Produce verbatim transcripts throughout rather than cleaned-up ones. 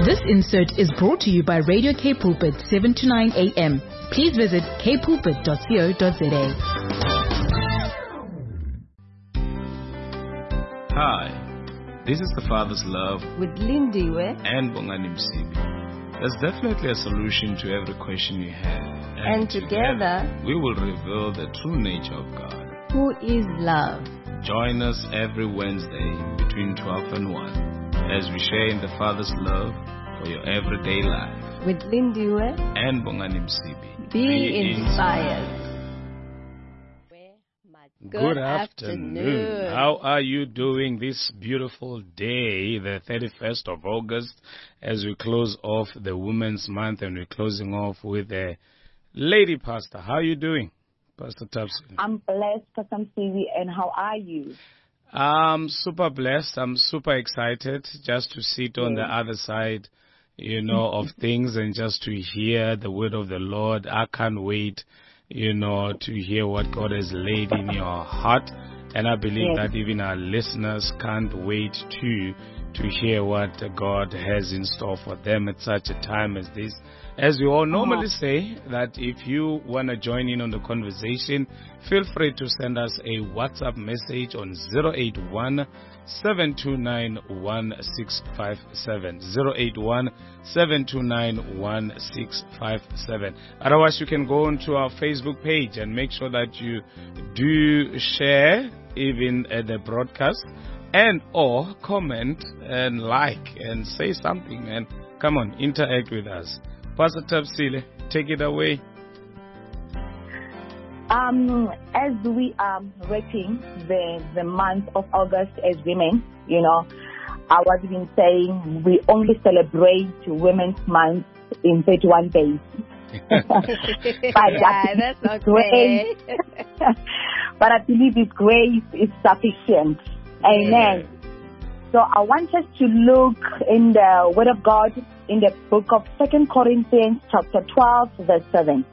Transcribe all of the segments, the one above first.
This insert is brought to you by Radio K Pulpit, seven to nine a.m. Please visit k pulpit dot co dot za. Hi, this is The Father's Love with Lindiwe and Bongani Msibi. There's definitely a solution to every question you have. And, and together, together, we will reveal the true nature of God, who is love. Join us every Wednesday between twelve and one as we share in the Father's love for your everyday life. With Lindiwe and Bongani Msibi. Be, Be inspired. Good, Good afternoon. afternoon. How are you doing this beautiful day, the thirty-first of August, as we close off the Women's Month and we're closing off with a lady pastor? How are you doing, Pastor Tapsi? I'm blessed, Pastor Msibi, and how are you? I'm super blessed. I'm super excited just to sit on the other side, you know, of things and just to hear the word of the Lord. I can't wait, you know, to hear what God has laid in your heart. And I believe yes. that even our listeners can't wait to to hear what God has in store for them at such a time as this. As we all normally uh-huh. say, that if you want to join in on the conversation, feel free to send us a WhatsApp message on zero eight one, seven two nine, one six five seven. zero eight one, seven two nine, one six five seven. Otherwise, you can go onto our Facebook page and make sure that you do share even uh, the broadcast and or comment and like and say something, and come on, interact with us. Pastor Tapsile, take it away. Um, as we are wrapping the, the month of August as women, you know, I was even saying we only celebrate Women's Month in thirty-one days. but yeah, that's not great. But I believe His grace is sufficient. Amen. Yeah. So I want us to look in the Word of God in the book of Second Corinthians chapter twelve, verse seven.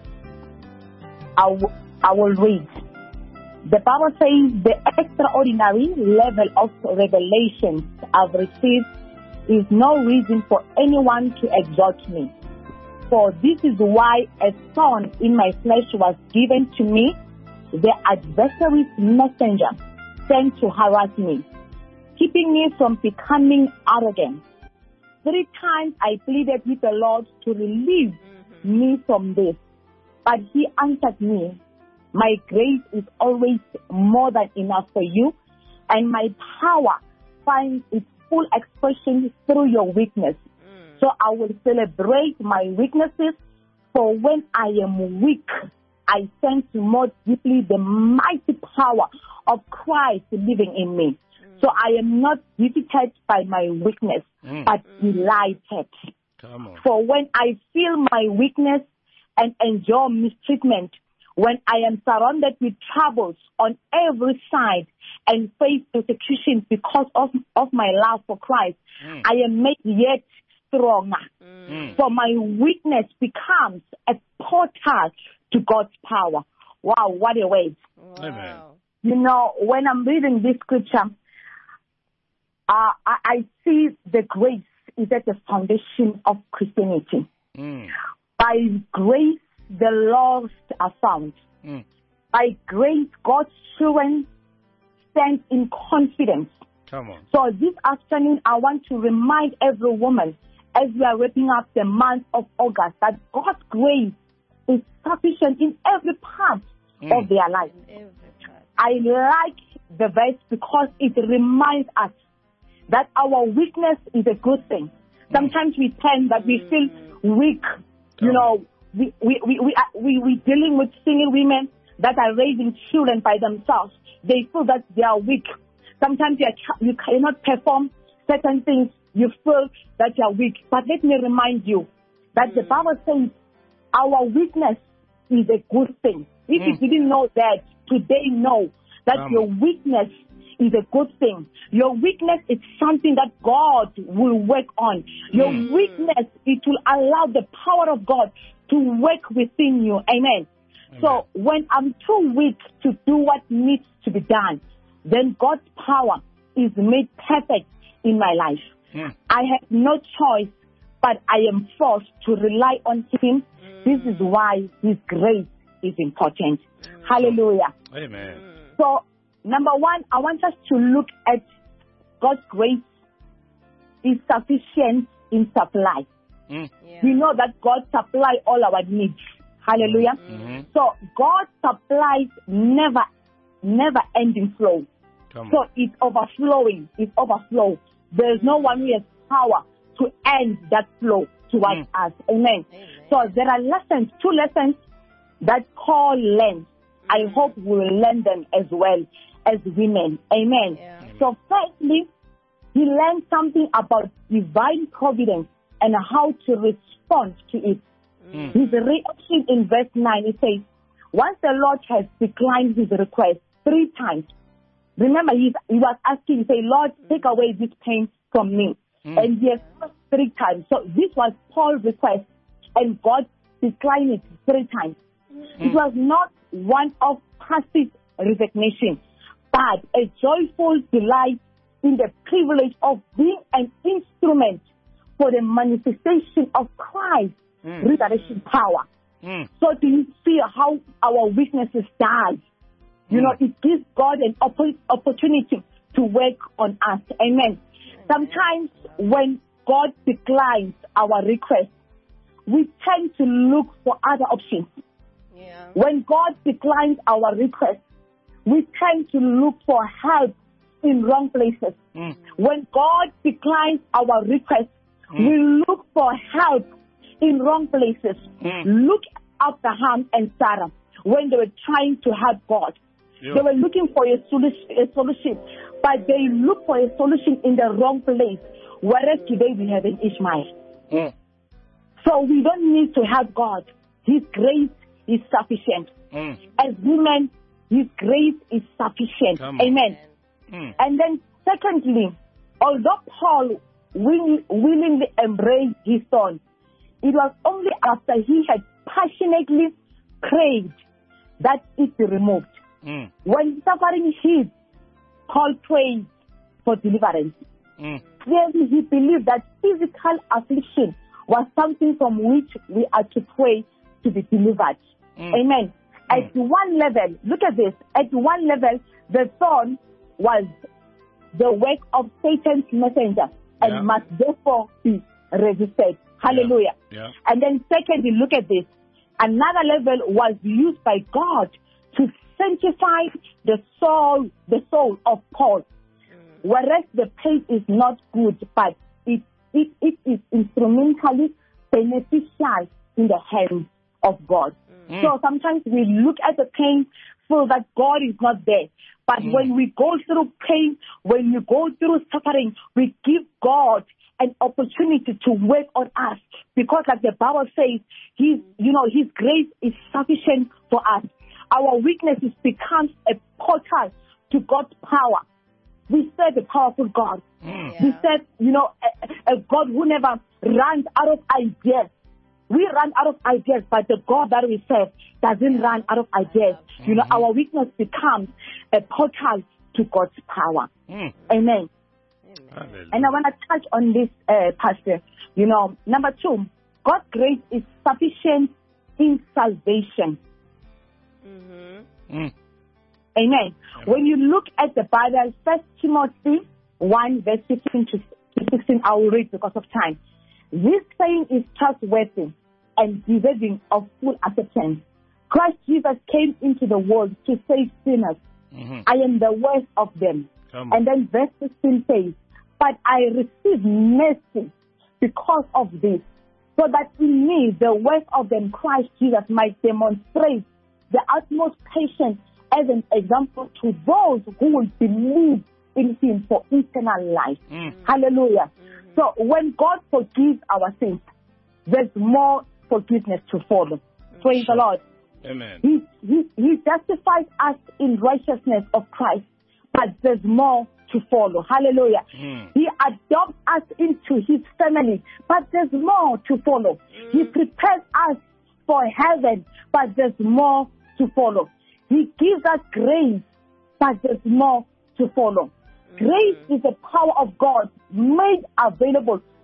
I, w- I will read. The Bible says, the extraordinary level of revelations I've received is no reason for anyone to exhort me. For this is why a thorn in my flesh was given to me, the adversary's messenger sent to harass me, keeping me from becoming arrogant. Three times I pleaded with the Lord to relieve mm-hmm. me from this, but He answered me, my grace is always more than enough for you, and my power finds its full expression through your weakness. Mm. So I will celebrate my weaknesses, for when I am weak, I sense more deeply the mighty power of Christ living in me. So I am not defeated by my weakness, mm. but delighted. Come on. For when I feel my weakness and endure mistreatment, when I am surrounded with troubles on every side and face persecution because of, of my love for Christ, mm. I am made yet stronger. Mm. For my weakness becomes a portal to God's power. Wow, what a way. Wow. You know, when I'm reading this scripture, Uh, I, I see the grace is at the foundation of Christianity. Mm. By grace, the lost are found. Mm. By grace, God's children stand in confidence. Come on. So this afternoon, I want to remind every woman, as we are wrapping up the month of August, that God's grace is sufficient in every part mm. of their life. I like the verse because it reminds us that our weakness is a good thing. Sometimes we tend that we feel weak. You know, we we we we are, we we dealing with single women that are raising children by themselves. They feel that they are weak. Sometimes you, are, you cannot perform certain things. You feel that you are weak. But let me remind you that the Bible says our weakness is a good thing. If mm. you didn't know that, today know that um. your weakness is a good thing. Your weakness is something that God will work on. Your mm. weakness, it will allow the power of God to work within you. Amen. Amen. So when I'm too weak to do what needs to be done, then God's power is made perfect in my life. Mm. I have no choice but I am forced to rely on Him. Mm. This is why His grace is important. Mm. Hallelujah. Amen. So, number one, I want us to look at God's grace is sufficient in supply. Mm. Yeah. We know that God supplies all our needs. Hallelujah. Mm-hmm. So God supplies never, never ending flow. Come So on. it's overflowing. It's overflow. There is no one who has power to end that flow towards Mm. us. Amen. Amen. So there are lessons, two lessons that Paul learned. I hope we will learn them as well as women. Amen. Yeah. So firstly, he learned something about divine providence and how to respond to it. Mm. His reaction in verse nine, it says, once the Lord has declined his request three times, remember he's, he was asking, say, Lord, take away this pain from me. Mm. And he has asked three times. So this was Paul's request, and God declined it three times. Mm. It was not one of passive resignation, but a joyful delight in the privilege of being an instrument for the manifestation of Christ's Mm. resurrection power. Mm. So do you see how our weaknesses die? You Mm. know, it gives God an oppo- opportunity to work on us. Amen. Sometimes when God declines our request, we tend to look for other options. Yeah. When God declines our request, we tend to look for help in wrong places. Mm. When God declines our request, Mm. we look for help in wrong places. Mm. Look at Abraham and Sarah when they were trying to help God. Yeah. They were looking for a solution, a solution, but they looked for a solution in the wrong place. Whereas today we have an Ishmael. Mm. So we don't need to help God. His grace is sufficient. Mm. As women, His grace is sufficient. Come on. Amen. Mm. And then secondly, although Paul will, willingly embraced his son, it was only after he had passionately prayed that it be removed. Mm. When suffering hit, Paul prayed for deliverance. Mm. Clearly, he believed that physical affliction was something from which we are to pray to be delivered. Mm. Amen. Mm. At one level, look at this, at one level, the thorn was the work of Satan's messenger and Yeah. must therefore be resisted. Hallelujah. Yeah. And then secondly, look at this. Another level was used by God to sanctify the soul, the soul of Paul. Whereas the pain is not good, but it, it, it is instrumentally beneficial in the hands of God. Mm. So sometimes we look at the pain, feel that God is not there. But Mm. when we go through pain, when we go through suffering, we give God an opportunity to work on us. Because like the Bible says, His, you know, His grace is sufficient for us. Our weaknesses becomes a portal to God's power. We serve a powerful God. Mm. We serve, you know, a, a God who never runs out of ideas. We run out of ideas, but the God that we serve doesn't run out of ideas. You know, our weakness becomes a portal to God's power. Mm. Amen. Hallelujah. And I want to touch on this, uh, Pastor. You know, number two, God's grace is sufficient in salvation. Mm-hmm. Mm. Amen. When you look at the Bible, First Timothy one, verse fifteen to sixteen, I will read because of time. This saying is trustworthy and deserving of full acceptance. Christ Jesus came into the world to save sinners. Mm-hmm. I am the worst of them. Come on. And then verse sixteen says, but I received mercy because of this, so that in me, the worst of them, Christ Jesus, might demonstrate the utmost patience as an example to those who will believe in Him for eternal life. Mm. Hallelujah. So when God forgives our sins, there's more forgiveness to follow. Praise the Lord. Amen. He, he, he justifies us in righteousness of Christ, but there's more to follow. Hallelujah. Mm. He adopts us into His family, but there's more to follow. He prepares us for heaven, but there's more to follow. He gives us grace, but there's more to follow. Grace is the power of God made available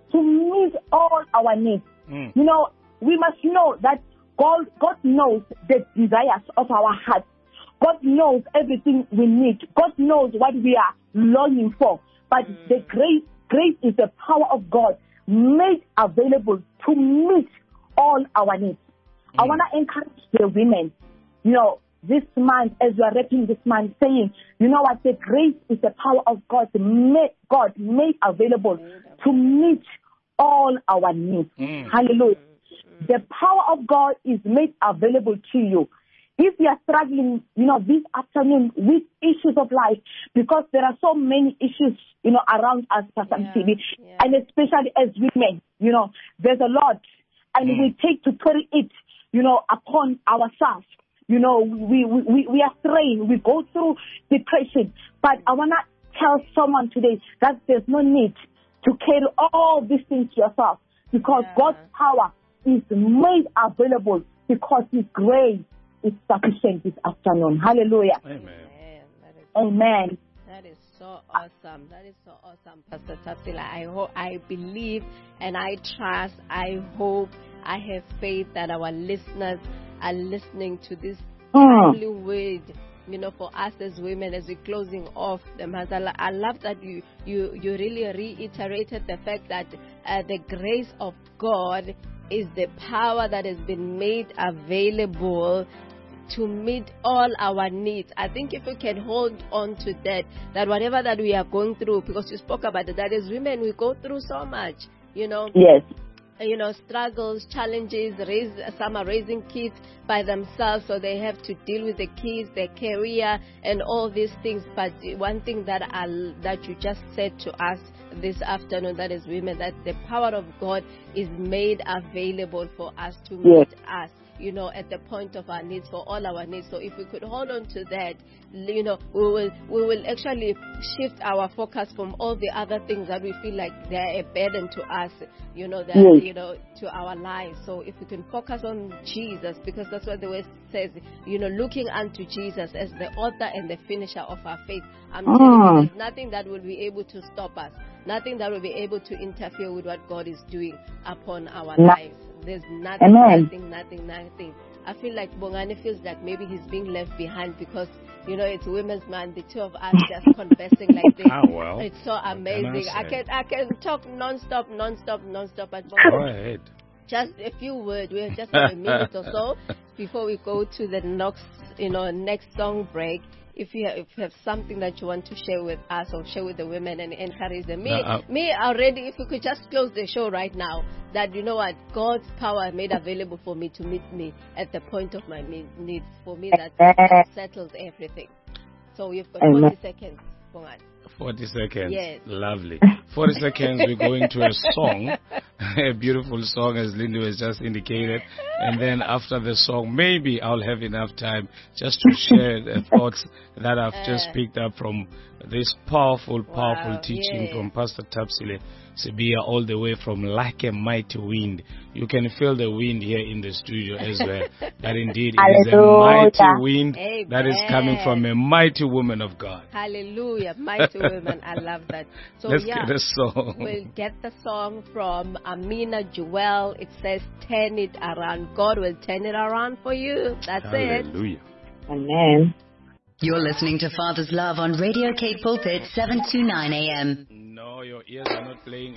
to meet all our needs. Mm. You know, we must know that God, God knows the desires of our hearts. God knows everything we need. God knows what we are longing for. But Mm. the grace, grace is the power of God made available to meet all our needs. I Mm. want to encourage the women, you know, this month, as we are wrapping this month, saying, you know what, the grace is the power of God made, God made available to meet all our needs. Mm. Hallelujah. The power of God is made available to you. If you are struggling, you know, this afternoon with issues of life, because there are so many issues, you know, around us, Pastor Yeah, T V, yeah. and especially as women, you know, there's a lot, and Mm. we take to carry it, you know, upon ourselves. You know, we, we, we, we are strained, we go through depression, but I want to tell someone today that there's no need to carry all these things to yourself, because Yeah. God's power is made available, because His grace is sufficient this afternoon. Hallelujah. Amen. Man, that is Amen. That is so awesome. That is so awesome, Pastor Tapsila. I hope, I believe, and I trust, I hope, I have faith that our listeners are listening to this Mm. timely word, you know, for us as women, as we're closing off the month. I, lo- I love that you, you, you really reiterated the fact that uh, the grace of God is the power that has been made available to meet all our needs. I think if we can hold on to that, that whatever that we are going through, because you spoke about it, that as women we go through so much, you know, Yes. you know, struggles, challenges, raise, some are raising kids by themselves, so they have to deal with the kids, their career, and all these things. But one thing that I, that you just said to us this afternoon, that is women, that the power of God is made available for us to meet us, you know, at the point of our needs, for all our needs. So if we could hold on to that, you know, we will we will actually shift our focus from all the other things that we feel like they're a burden to us, you know, that Yes. you know, to our lives. So if we can focus on Jesus, because that's what the word says, you know, looking unto Jesus as the author and the finisher of our faith. I'm telling you, Mm. there's nothing that will be able to stop us. Nothing that will be able to interfere with what God is doing upon our No. lives. There's nothing, Amen. nothing, nothing, nothing. I feel like Bongani feels like maybe he's being left behind, because, you know, it's Women's Month, the two of us just conversing like this. Ah, well. It's so What can I amazing. I say? can I can talk non-stop, non-stop, non-stop. But Go Bongani, ahead. just a few words. We have just a minute or so before we go to the next, you know, next song break. If you, have, if you have something that you want to share with us or share with the women and encourage them, me, No, uh, me already. If we could just close the show right now, that you know what, God's power made available for me to meet me at the point of my me- needs. For me, that, that settles everything. So you've got Amen. forty seconds. Go on. forty seconds. Yes. Lovely. forty seconds, we're going to a song, a beautiful song, as Lindy has just indicated. And then after the song, maybe I'll have enough time just to share the thoughts that I've just Uh. picked up from this powerful, powerful Wow, teaching yes. from Pastor Tapsile Sibia, all the way from Like a Mighty Wind. You can feel the wind here in the studio as well. That indeed it is a Hallelujah. mighty wind Amen. that is coming from a mighty woman of God. Hallelujah, mighty women. I love that. So Let's yeah. get a song. We'll get the song from Amina Jewel. It says, turn it around. God will turn it around for you. That's it. Hallelujah. Amen. You're listening to Father's Love on Radio Cape Pulpit, seven to nine a.m. No, your ears are not playing.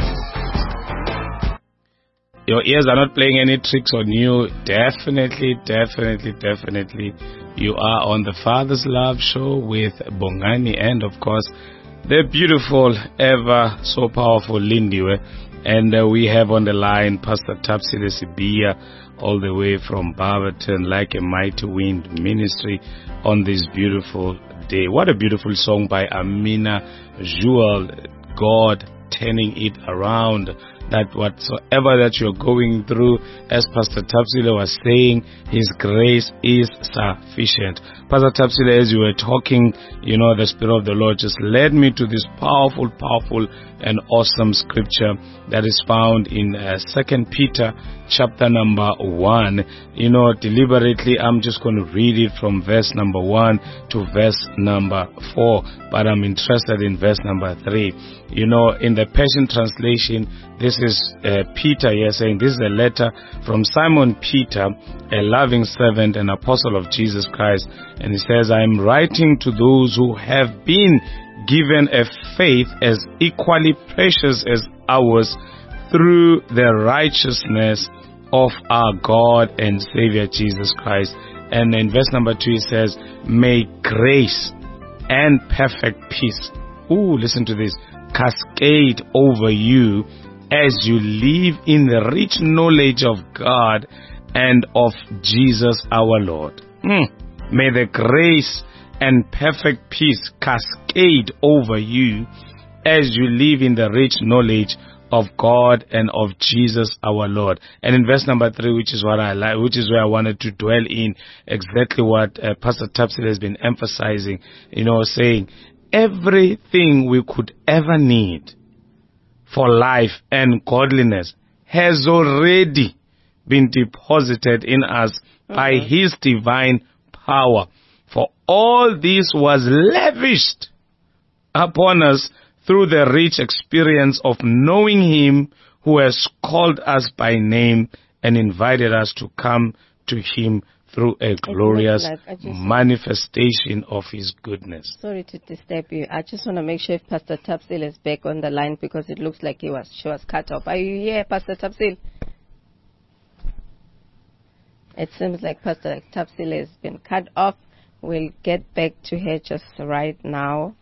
Your ears are not playing any tricks on you. Definitely, definitely, definitely. You are on the Father's Love Show with Bongani and, of course, the beautiful, ever so powerful Lindiwe. And uh, we have on the line Pastor Tapsile Sibia, all the way from Barberton, Like a Mighty Wind Ministry, on this beautiful day. What a beautiful song by Amina Jewel. God turning it around. That whatsoever that you're going through, as Pastor Tapsile was saying, His grace is sufficient. Pastor Tapsile, as you were talking, you know, the Spirit of the Lord just led me to this powerful, powerful and awesome scripture that is found in uh, Second Peter chapter number one. You know, deliberately, I'm just going to read it from verse number one to verse number four, but I'm interested in verse number three. You know, in the Passion Translation, this is uh, Peter here saying, this is a letter from Simon Peter, a loving servant and apostle of Jesus Christ. And he says, I am writing to those who have been given a faith as equally precious as ours through the righteousness of our God and Savior Jesus Christ. And in verse number two it says, may grace and perfect peace, ooh, listen to this, cascade over you as you live in the rich knowledge of God and of Jesus our Lord. Mm. May the grace and perfect peace cascade over you as you live in the rich knowledge of God and of Jesus our Lord. And in verse number three, which is what I like, which is where I wanted to dwell in, exactly what uh, Pastor Tapsil has been emphasizing, you know, saying everything we could ever need for life and godliness has already been deposited in us mm-hmm. by His divine power. For all this was lavished upon us through the rich experience of knowing Him who has called us by name and invited us to come to Him through a glorious like manifestation of His goodness. Sorry to disturb you. I just want to make sure if Pastor Tapsil is back on the line because it looks like he was she was cut off. Are you here, Pastor Tapsil? It seems like Pastor Tapsil has been cut off. We'll get back to her just right now.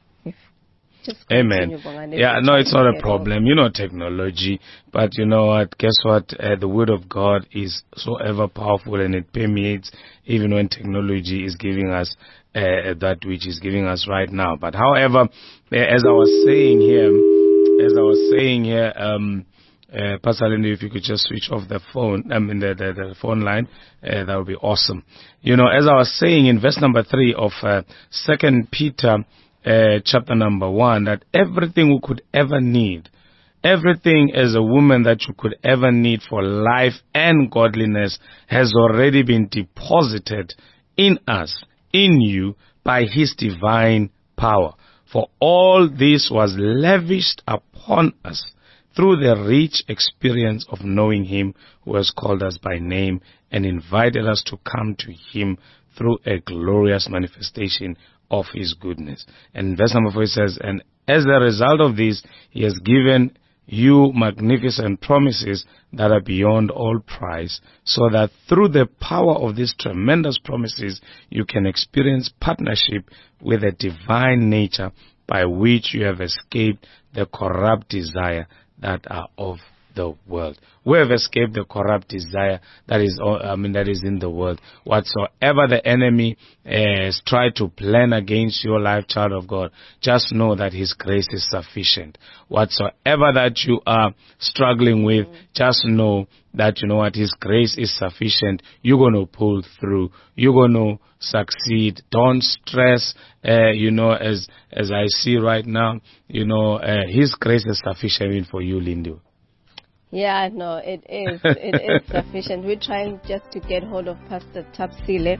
Amen. Yeah, no, it's not a problem. You know, technology. But you know what? Guess what? Uh, the Word of God is so ever powerful and it permeates even when technology is giving us uh, that which is giving us right now. But however, uh, as I was saying here, as I was saying here, um, uh, Pastor Lindy, if you could just switch off the phone, I mean the, the, the phone line, uh, that would be awesome. You know, as I was saying in verse number three of uh, Second Peter, Uh, chapter number one, that everything we could ever need, everything as a woman that you could ever need for life and godliness has already been deposited in us, in you, by His divine power. For all this was lavished upon us through the rich experience of knowing Him who has called us by name and invited us to come to Him through a glorious manifestation of His goodness. And verse number four says, and as a result of this, He has given you magnificent promises that are beyond all price, so that through the power of these tremendous promises, you can experience partnership with the divine nature by which you have escaped the corrupt desire that are of the world. We have escaped the corrupt desire that is, I mean, that is in the world. Whatsoever the enemy has tried to plan against your life, child of God, just know that His grace is sufficient. Whatsoever that you are struggling with, just know that, you know what, His grace is sufficient. You're going to pull through. You're going to succeed. Don't stress, uh, you know, as as I see right now, you know, uh, His grace is sufficient even for you, Lindu. Yeah, no, it is. It is sufficient. We're trying just to get hold of Pastor Tapsile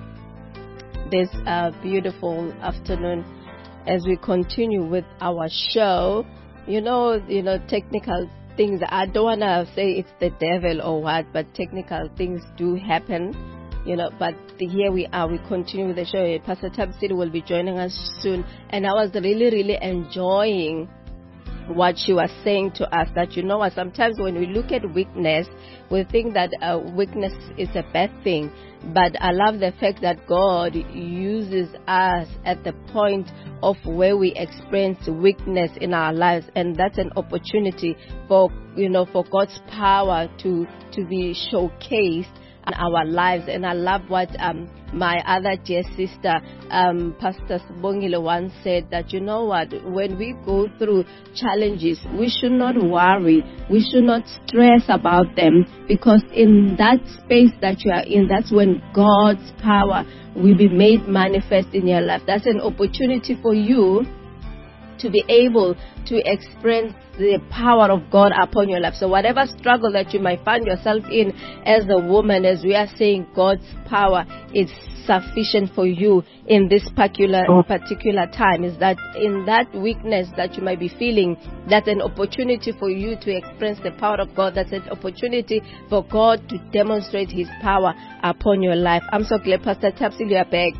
this uh, beautiful afternoon as we continue with our show. You know, you know, technical things. I don't want to say it's the devil or what, but technical things do happen. You know, but here we are. We continue with the show. Pastor Tapsile will be joining us soon, and I was really, really enjoying what she was saying to us, that, you know what, sometimes when we look at weakness, we think that uh, weakness is a bad thing. But I love the fact that God uses us at the point of where we experience weakness in our lives, and that's an opportunity for, you know, for God's power to to be showcased in our lives. And I love what um my other dear sister, um, Pastor Sibongile, once said, that, you know what, when we go through challenges, we should not worry, we should not stress about them, because in that space that you are in, that's when God's power will be made manifest in your life. That's an opportunity for you to be able to experience the power of God upon your life. So whatever struggle that you might find yourself in as a woman, as we are saying, God's power is sufficient for you in this particular particular time. Is that in that weakness that you might be feeling, that's an opportunity for you to experience the power of God. That's an opportunity for God to demonstrate His power upon your life. I'm so glad, Pastor Tapsil, you are back.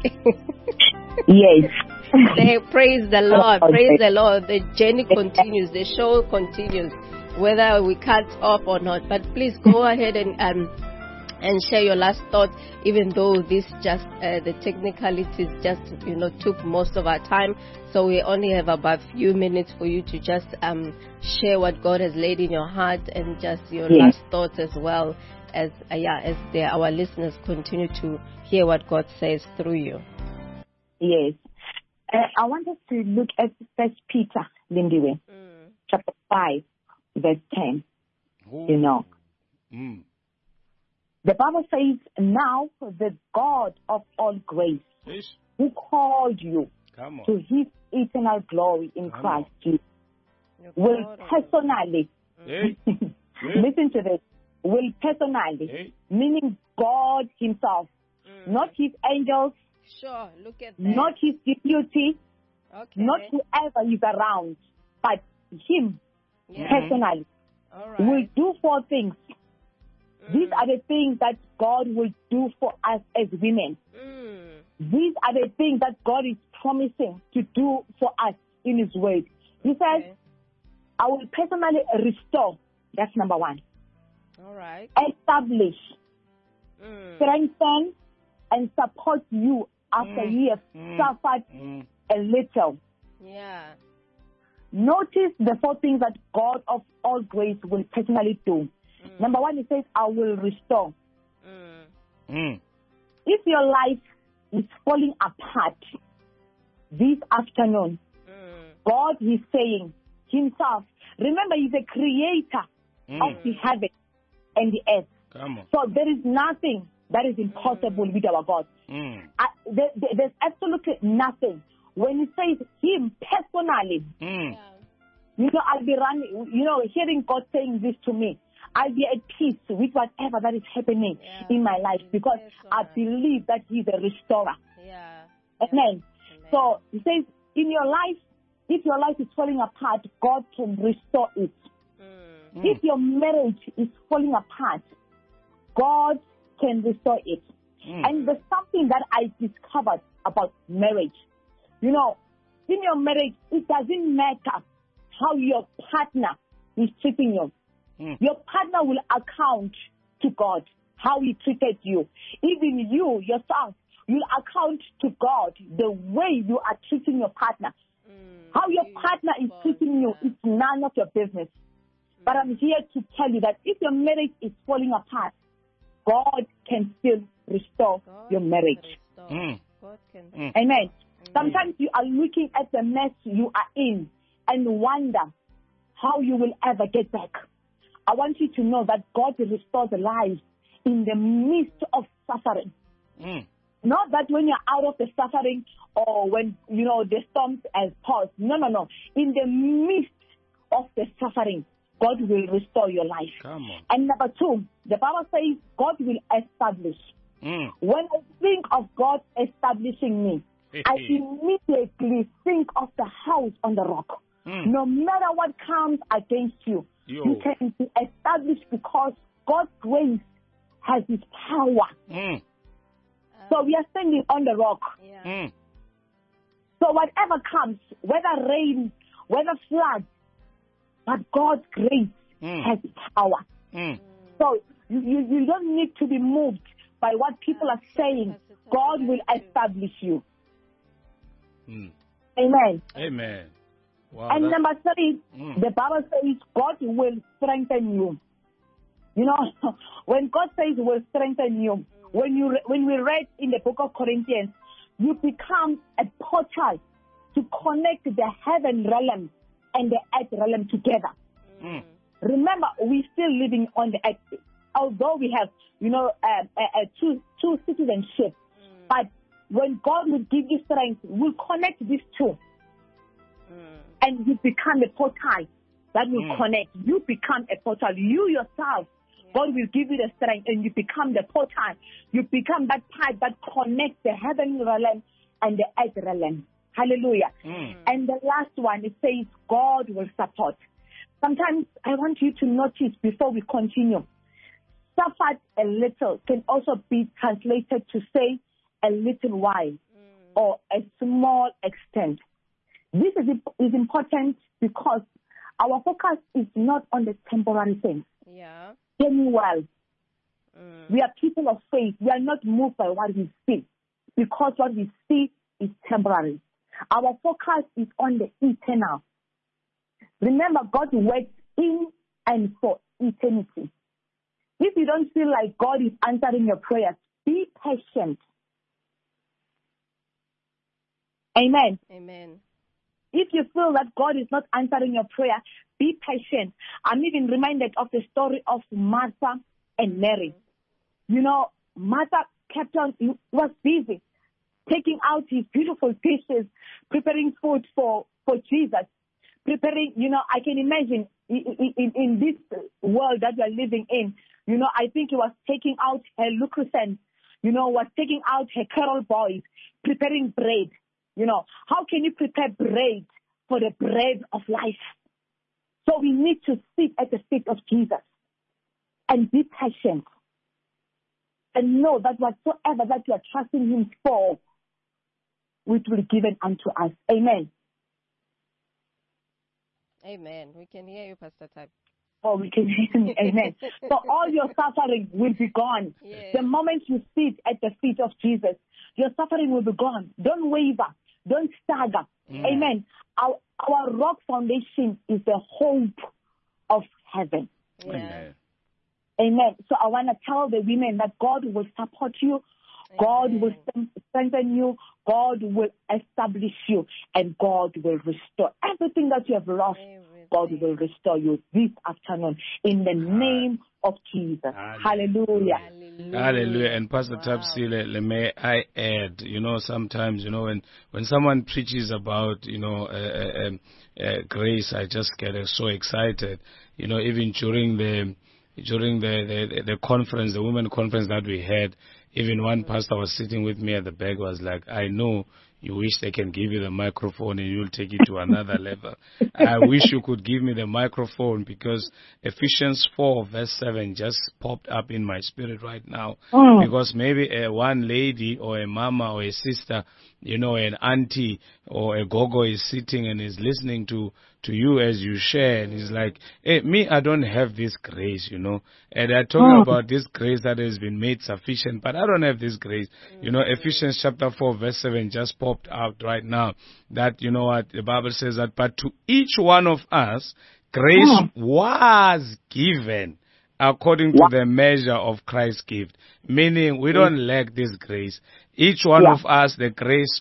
Yes. Say, praise the Lord, praise the Lord. The journey continues, the show continues, whether we cut off or not. But please go ahead and um, and share your last thoughts, even though this just, uh, the technicalities just, you know, took most of our time. So we only have about a few minutes for you to just um, share what God has laid in your heart and just your Yes. last thoughts as well as, uh, yeah, as the, our listeners continue to hear what God says through you. Yes. Uh, I want us to look at First Peter, Lindiwe, Mm. chapter five, verse ten. Ooh. You know, Mm. the Bible says, "Now the God of all grace, Ish. who called you Come on. to His eternal glory in Come Christ on. Jesus, will personally," Hey. Hey. listen to this, will personally, Hey. meaning God Himself, Mm. not His angels, Sure, look at that. not His deputy, okay. not whoever is around, but Him Yeah. personally All will right. do four things. These are the things that God will do for us as women. Mm. These are the things that God is promising to do for us in His word. He says, Okay. I will personally restore. That's number one. All right. Establish, Mm. strengthen, and support you after Mm. you have Mm. suffered Mm. a little. Yeah. Notice the four things that God of all grace will personally do. Mm. Number one, He says, I will restore. Mm. Mm. If your life is falling apart this afternoon, Mm. God is saying Himself, remember He's a creator Mm. of the heaven and the earth. Come on. So there is nothing that is impossible with our God. Mm. Uh, there, there- there's absolutely nothing. When He says Him personally, Mm. Yeah. you know, I'll be running, you know, hearing God saying this to me, I'll be at peace with whatever that is happening Yeah. in my life because Yes, I Lord. believe that He's a restorer. Yeah. Amen. Amen. So He says, in your life, if your life is falling apart, God can restore it. Mm. Mm. If your marriage is falling apart, God can restore it. Mm. And there's something that I discovered about marriage. You know, in your marriage, it doesn't matter how your partner is treating you. Mm. Your partner will account to God how he treated you. Even you, yourself, will account to God the way you are treating your partner. Mm. How your You, partner is God, treating you yeah. is none of your business. But I'm here to tell you that if your marriage is falling apart, God can still restore God your can marriage. restore. Mm. God can Mm. Amen. Sometimes you are looking at the mess you are in and wonder how you will ever get back. I want you to know that God restores lives in the midst of suffering. Mm. Not that when you're out of the suffering or when, you know, the storms has paused. No, no, no. In the midst of the suffering, God will restore your life. Come on. And number two, the Bible says God will establish. Mm. When I think of God establishing me, I immediately think of the house on the rock. Mm. No matter what comes against you, Yo. you can be established because God's grace has His power. Mm. So we are standing on the rock. Yeah. Mm. So whatever comes, whether rain, whether flood, but God's grace Mm. has power. Mm. So you, you, you don't need to be moved by what people are saying. God will establish you. Mm. Amen. Amen. Wow. And that- number three, Mm. the Bible says God will strengthen you. You know, when God says will strengthen you, when you re- when we read in the book of Corinthians, you become a portal to connect the heaven realm and the earth realm together. Mm. Remember, we're still living on the earth, although we have, you know, uh, uh, uh, two two citizenship. But when God will give you strength, we'll connect these two. Mm. and you become a portal that will Mm. connect. You become a portal. You yourself, God will give you the strength, and you become the portal. You become that pipe that connects the heavenly realm and the earth realm. Hallelujah. Mm. And the last one, it says God will support. Sometimes I want you to notice before we continue, suffered a little can also be translated to say a little while or a small extent. This is, is important because our focus is not on the temporary things. Yeah. Hear me well. Mm. We are people of faith. We are not moved by what we see because what we see is temporary. Our focus is on the eternal. Remember, God works in and for eternity. If you don't feel like God is answering your prayers, be patient. Amen. Amen. If you feel that God is not answering your prayer, be patient. I'm even reminded of the story of Martha and Mary. You know, Martha kept on, he was busy taking out his beautiful dishes, preparing food for, for Jesus, preparing, you know, I can imagine in, in, in this world that we are living in, you know, I think he was taking out her lubricant, you know, was taking out her carol boys, preparing bread. You know, how can you prepare bread for the bread of life? So we need to sit at the feet of Jesus and be patient and know that whatsoever that you are trusting him for, it will be given unto us. Amen. Amen. We can hear you, Pastor Tab. Oh, we can hear me. Amen. So all your suffering will be gone. Yes. The moment you sit at the feet of Jesus, your suffering will be gone. Don't waver. Don't stagger. Mm. Amen. Our, our rock foundation is the hope of heaven. Yeah. Amen. Amen. So I want to tell the women that God will support you. God will strengthen you. God will establish you. And God will restore everything that you have lost. Everything. God will restore you this afternoon in the name of Jesus. Hallelujah. Hallelujah. Hallelujah. And Pastor Wow. Tapsile, may I add, you know, sometimes, you know, when, when someone preaches about, you know, uh, uh, uh, grace, I just get uh, so excited. You know, even during the, during the, the, the conference, the women conference that we had, even one pastor was sitting with me at the back, was like, I know you wish they can give you the microphone and you'll take it to another level. I wish you could give me the microphone because Ephesians four verse seven just popped up in my spirit right now. Mm. Because maybe a one lady or a mama or a sister, you know, an auntie or a gogo is sitting and is listening to, to you as you share and is like, hey, me, I don't have this grace, you know, and they're talking Mm. about this grace that has been made sufficient, but I don't have this grace. You know, Ephesians chapter four verse seven just popped out right now that, you know what, the Bible says that, but to each one of us, grace Mm. was given according to the measure of Christ's gift. Meaning we don't lack this grace. Each one Yeah. of us, the grace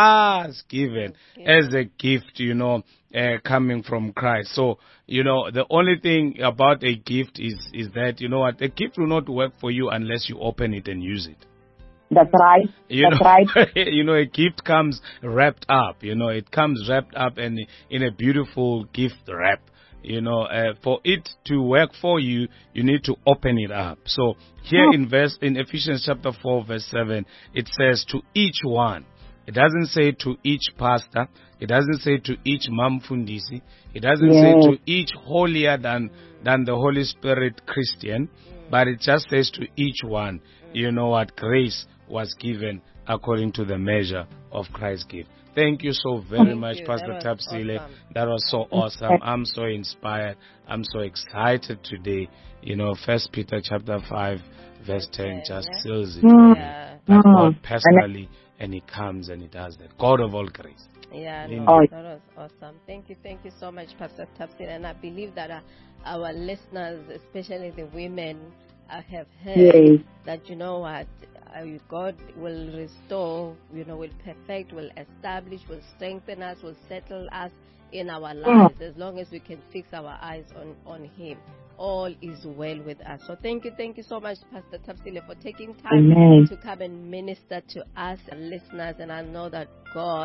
was given as a gift, you know, uh, coming from Christ. So, you know, the only thing about a gift is, is that, you know what, a gift will not work for you unless you open it and use it. That's right. You That's know, right. you know, a gift comes wrapped up, you know, it comes wrapped up in, in a beautiful gift wrap. You know, uh, for it to work for you, you need to open it up. So here Oh. in verse, in Ephesians chapter four verse seven, it says to each one. It doesn't say to each pastor. It doesn't say to each mom fundisi. It doesn't Yes. say to each holier than, than the Holy Spirit Christian, but it just says to each one, you know what, grace was given according to the measure of Christ's gift. Thank you so very Thank much, you. Pastor That was Tapsile. awesome. That was so awesome. I'm so inspired. I'm so excited today. You know, First Peter chapter five, verse ten just Yeah. seals it. Mm. Yeah. That Mm. God personally, and He comes and He does that. God of all grace. Yeah, Amen. no, Oh. that was awesome. Thank you, thank you so much, Pastor Tapsin. And I believe that uh, our listeners, especially the women, uh, have heard Yes. that, you know what, uh, God will restore, you know, will perfect, will establish, will strengthen us, will settle us in our lives as long as we can fix our eyes on, on Him. All is well with us. So thank you, thank you so much, Pastor Tapsile, for taking time Amen. to come and minister to us and listeners. And I know that God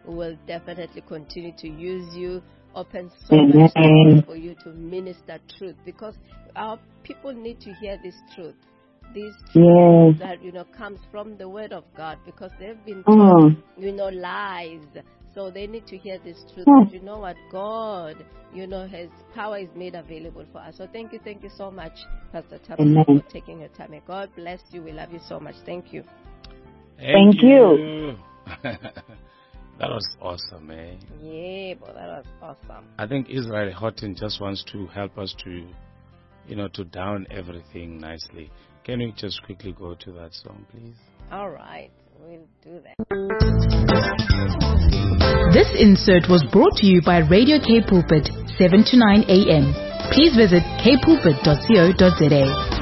will definitely continue to use you, open so much doors for you to minister truth, because our people need to hear this truth. This truth yes. that, you know, comes from the Word of God, because they've been Mm. taught, you know, lies. So they need to hear this truth. Mm. That, you know what, God, you know, His power is made available for us. So thank you, thank you so much, Pastor Thabang, for taking your time. May God bless you. We love you so much. Thank you. Thank you. That was awesome, eh? Yeah, but that was awesome. I think Israel Houghton just wants to help us to, you know, to down everything nicely. Can we just quickly go to that song, please? All right, we'll do that. This insert was brought to you by Radio K Pulpit, seven to nine a.m. Please visit k pulpit dot co dot za.